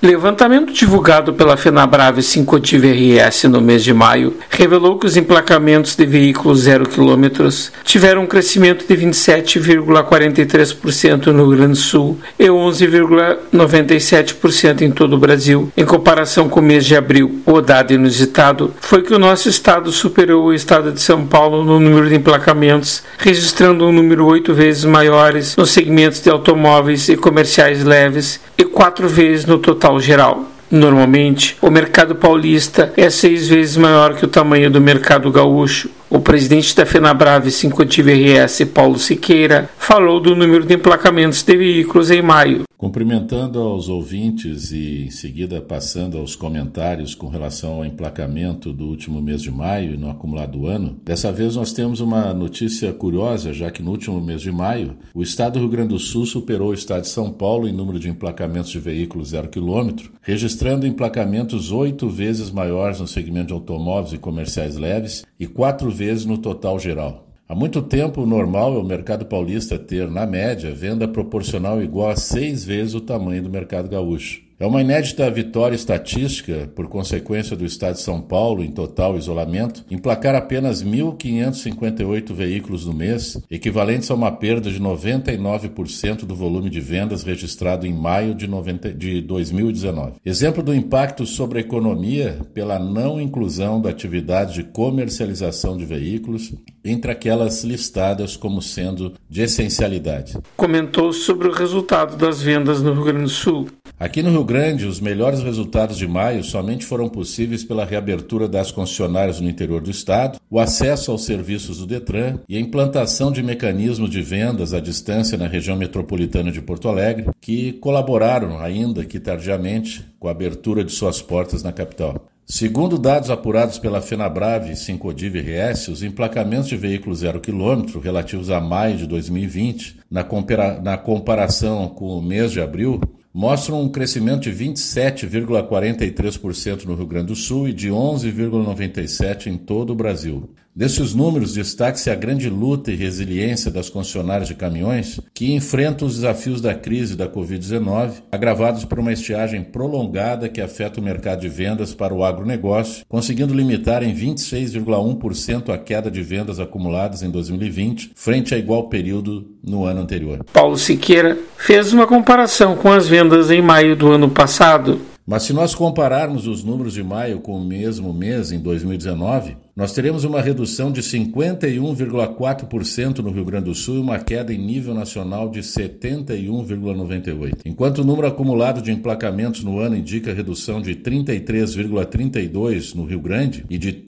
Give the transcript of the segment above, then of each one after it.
Levantamento divulgado pela FenaBrave Sincodiv RS no mês de maio revelou que os emplacamentos de veículos 0 km tiveram um crescimento de 27,43% no Rio Grande do Sul e 11,97% em todo o Brasil. Em comparação com o mês de abril, o dado inusitado foi que o nosso estado superou o estado de São Paulo no número de emplacamentos, registrando um número 8 vezes maiores nos segmentos de automóveis e comerciais leves e 4 vezes no total geral. Normalmente, o mercado paulista é 6 vezes maior que o tamanho do mercado gaúcho. O presidente da FenaBrave Sincodiv RS, Paulo Siqueira, falou do número de emplacamentos de veículos em maio. Cumprimentando aos ouvintes e em seguida passando aos comentários com relação ao emplacamento do último mês de maio e no acumulado do ano, dessa vez nós temos uma notícia curiosa, já que no último mês de maio, o estado do Rio Grande do Sul superou o estado de São Paulo em número de emplacamentos de veículos 0 km, registrando emplacamentos 8 vezes maiores no segmento de automóveis e comerciais leves e 4 vezes no total geral. Há muito tempo, o normal é o mercado paulista ter, na média, venda proporcional igual a 6 vezes o tamanho do mercado gaúcho. É uma inédita vitória estatística, por consequência do estado de São Paulo, em total isolamento, emplacar apenas 1.558 veículos no mês, equivalentes a uma perda de 99% do volume de vendas registrado em maio de 2019. Exemplo do impacto sobre a economia pela não inclusão da atividade de comercialização de veículos entre aquelas listadas como sendo de essencialidade. Comentou sobre o resultado das vendas no Rio Grande do Sul. Aqui no Rio Grande, os melhores resultados de maio somente foram possíveis pela reabertura das concessionárias no interior do estado, o acesso aos serviços do Detran e a implantação de mecanismos de vendas à distância na região metropolitana de Porto Alegre, que colaboraram, ainda que tardiamente, com a abertura de suas portas na capital. Segundo dados apurados pela FenaBrave Sincodiv RS, os emplacamentos de veículos 0 km relativos a maio de 2020, na comparação com o mês de abril, mostram um crescimento de 27,43% no Rio Grande do Sul e de 11,97% em todo o Brasil. Desses números, destaque-se a grande luta e resiliência das concessionárias de caminhões que enfrentam os desafios da crise da Covid-19, agravados por uma estiagem prolongada que afeta o mercado de vendas para o agronegócio, conseguindo limitar em 26,1% a queda de vendas acumuladas em 2020, frente a igual período no ano anterior. Paulo Siqueira fez uma comparação com as vendas em maio do ano passado. Mas se nós compararmos os números de maio com o mesmo mês em 2019, nós teremos uma redução de 51,4% no Rio Grande do Sul e uma queda em nível nacional de 71,98%. Enquanto o número acumulado de emplacamentos no ano indica redução de 33,32% no Rio Grande e de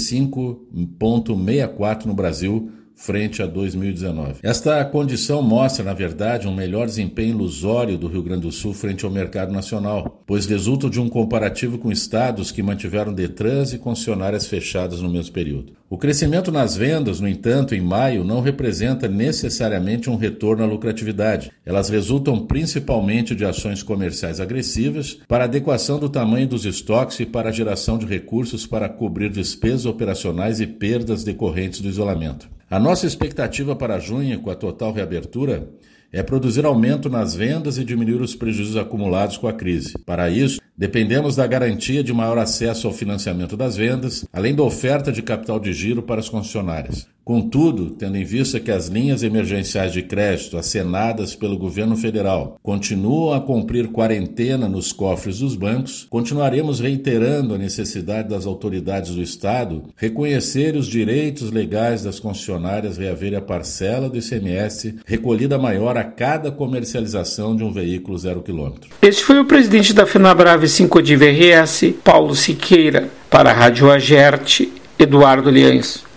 35,64% no Brasil, frente a 2019. Esta condição mostra, na verdade, um melhor desempenho ilusório do Rio Grande do Sul frente ao mercado nacional, pois resulta de um comparativo com estados que mantiveram Detrans e concessionárias fechadas no mesmo período. O crescimento nas vendas, no entanto, em maio, não representa necessariamente um retorno à lucratividade. Elas resultam principalmente de ações comerciais agressivas para adequação do tamanho dos estoques e para a geração de recursos para cobrir despesas operacionais e perdas decorrentes do isolamento. A nossa expectativa para junho, com a total reabertura, é produzir aumento nas vendas e diminuir os prejuízos acumulados com a crise. Para isso, dependemos da garantia de maior acesso ao financiamento das vendas, além da oferta de capital de giro para as concessionárias. Contudo, tendo em vista que as linhas emergenciais de crédito acenadas pelo governo federal continuam a cumprir quarentena nos cofres dos bancos, continuaremos reiterando a necessidade das autoridades do Estado reconhecerem os direitos legais das concessionárias reaverem a parcela do ICMS recolhida maior a cada comercialização de um veículo 0 km. Este foi o presidente da FenaBrave Sincodiv RS, Paulo Siqueira, para a Rádio Agerte, Eduardo Liães.